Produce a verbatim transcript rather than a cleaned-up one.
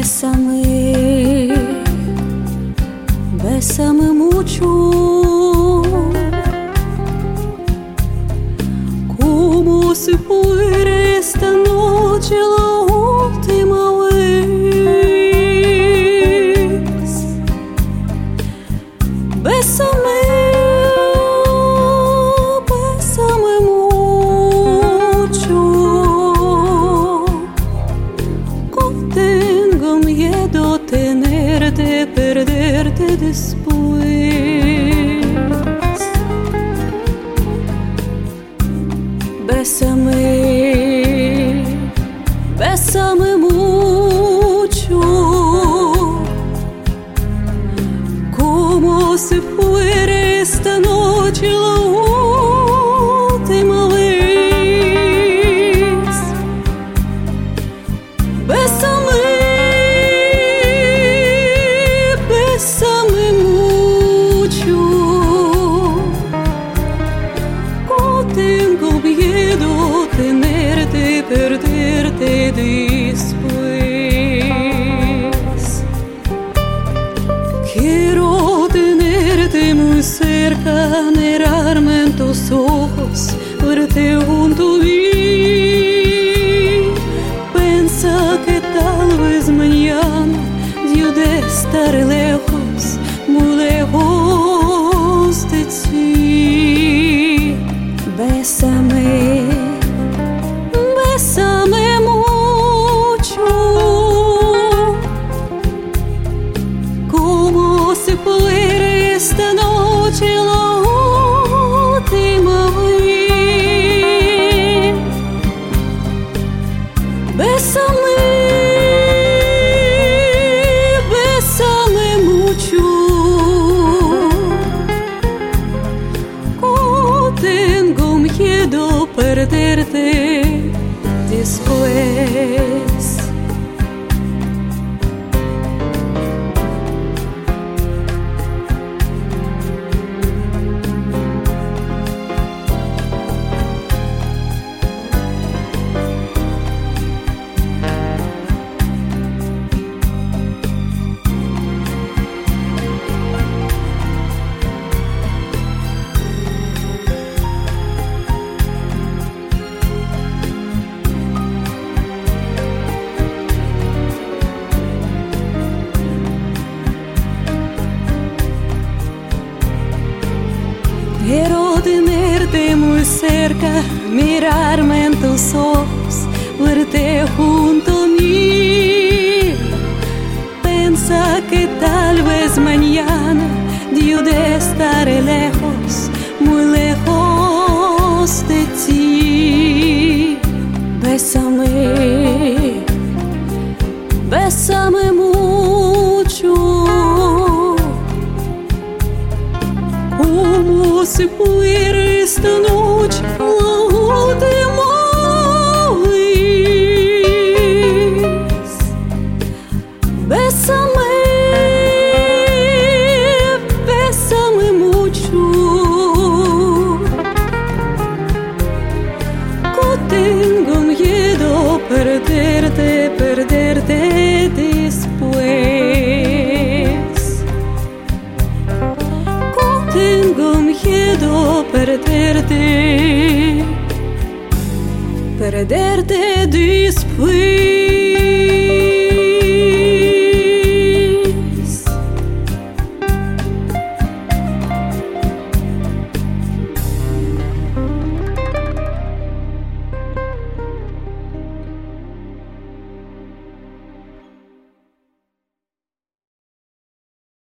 Bésame, bésame mucho, como si fuera esta noche la última vez. Bésame, bésame mucho, tengo miedo tenerte, perderte después. Bésame, bésame mucho, como si fuera esta noche la última vez. Bésame, bésame mucho, oh, tengo miedo tenerte, perderte después. Quiero tenerte muy cerca, mirarme en tus ojos, verte junto a mí. Pensa que tal vez mañana yo de estar lejos, muy lejos de ti. Bésame, bésame mucho, como si fuera esta noche la última vez. Bésame, bésame mucho, oh, tengo miedo perderte después. Quiero tenerte muy cerca, mirarme en tus ojos, verte junto a mí. Pensa que tal vez mañana yo de estar lejos, muy lejos de ti. Bésame, bésame mucho, como si fuera esta noche la última vez. Bésame, bésame mucho, que tengo miedo perderte, perderte después. Tengo miedo perderte, perderte después.